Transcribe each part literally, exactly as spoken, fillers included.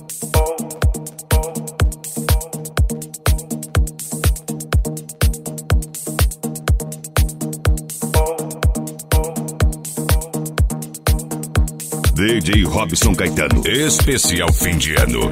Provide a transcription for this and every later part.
D J Robson Caetano, especial fim de ano.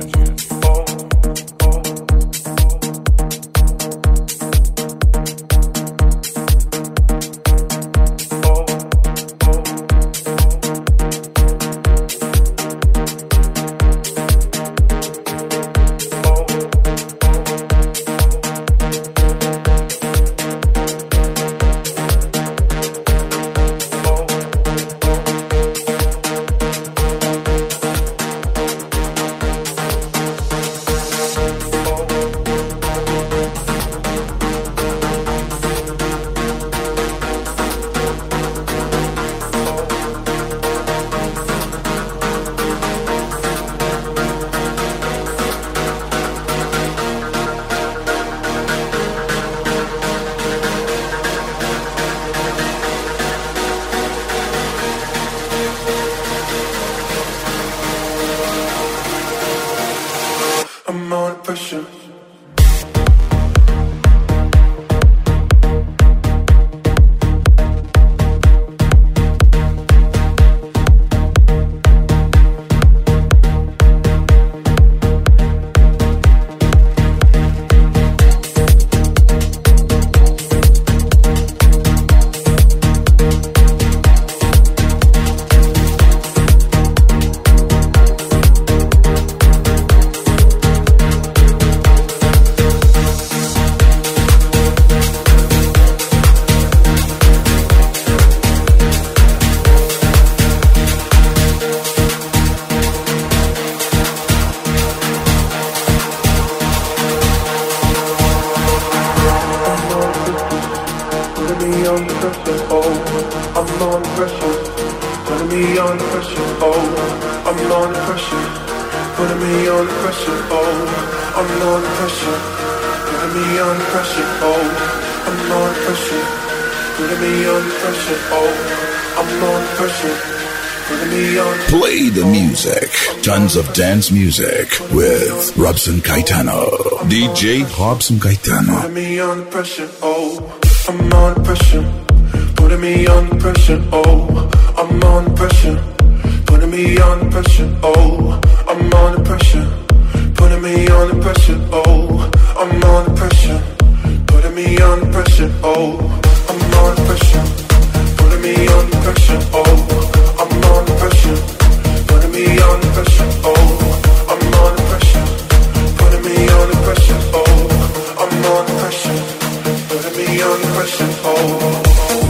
Play the music. Tons of dance music with Robson Caetano. D J Robson Caetano. Putting me under pressure, oh, I'm under pressure. Putting me under pressure, oh, I'm under pressure. Putting me under pressure, oh, I'm under pressure. Putting me under pressure, oh, I'm under pressure. Putting me under pressure, oh, I'm under pressure. Putting me under pressure, oh, I'm under pressure. Putting me under pressure, oh, I'm under pressure. Putting me under pressure, oh, I'm under pressure. Putting me under pressure, oh.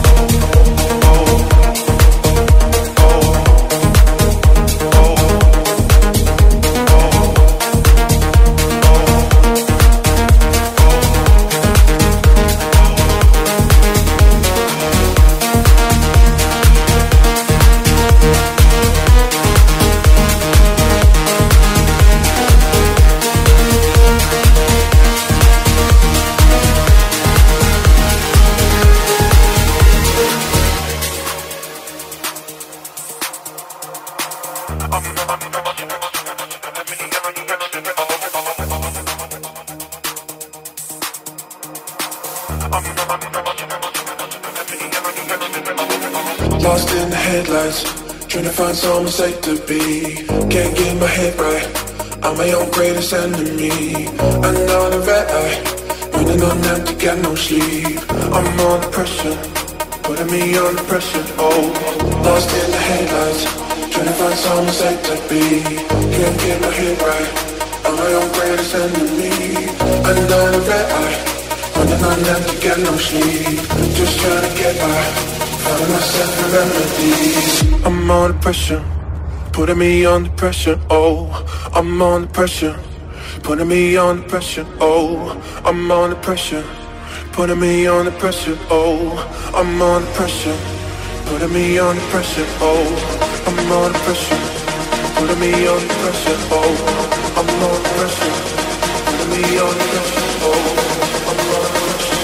Lost in the headlights, trying to find somewhere safe to be. Can't get my head right, I'm my own greatest enemy. Another red eye, running on empty, got no sleep. I'm under pressure, putting me under pressure, oh. Lost in the headlights, trying to find somewhere safe to be. Can't get my head right, I'm my own greatest enemy. Another red eye, running on empty, got no sleep. Just trying to get by, finding myself in remedies. I'm under pressure, putting me under pressure, oh. I'm under pressure, putting me under pressure, oh. I'm under pressure, putting me under pressure, oh. I'm under pressure, putting me under pressure, oh. I'm under pressure, putting me under pressure, oh. I'm under pressure, putting me under pressure, oh. I'm under pressure,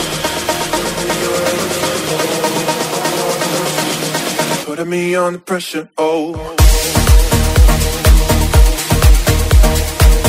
putting me under pressure, oh.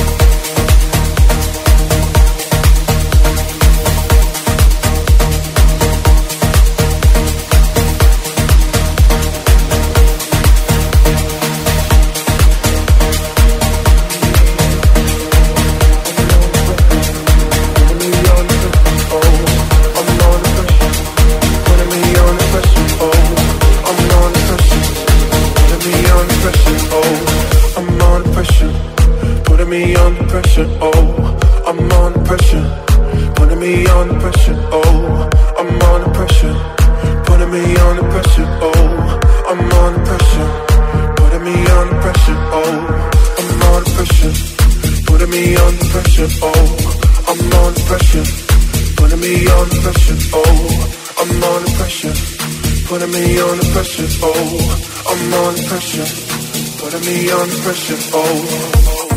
me under pressure, oh, I'm under pressure. Putting me under pressure, oh, I'm under pressure. Putting me under pressure, oh, I'm under pressure. Putting me under pressure, oh, I'm under pressure. Putting me under pressure, oh, I'm under pressure. Putting me under pressure, oh, I'm under pressure. Putting me under pressure, oh, I'm under pressure. Putting me under pressure, oh.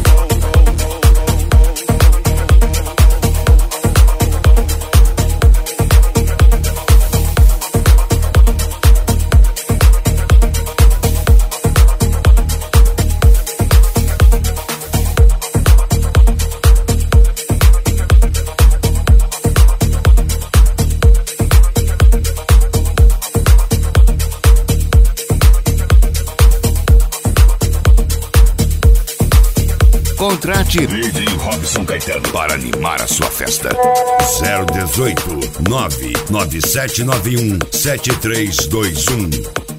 Contrate D J Robson Caetano para animar a sua festa. zero dezoito, nove nove sete nove um, sete três dois um.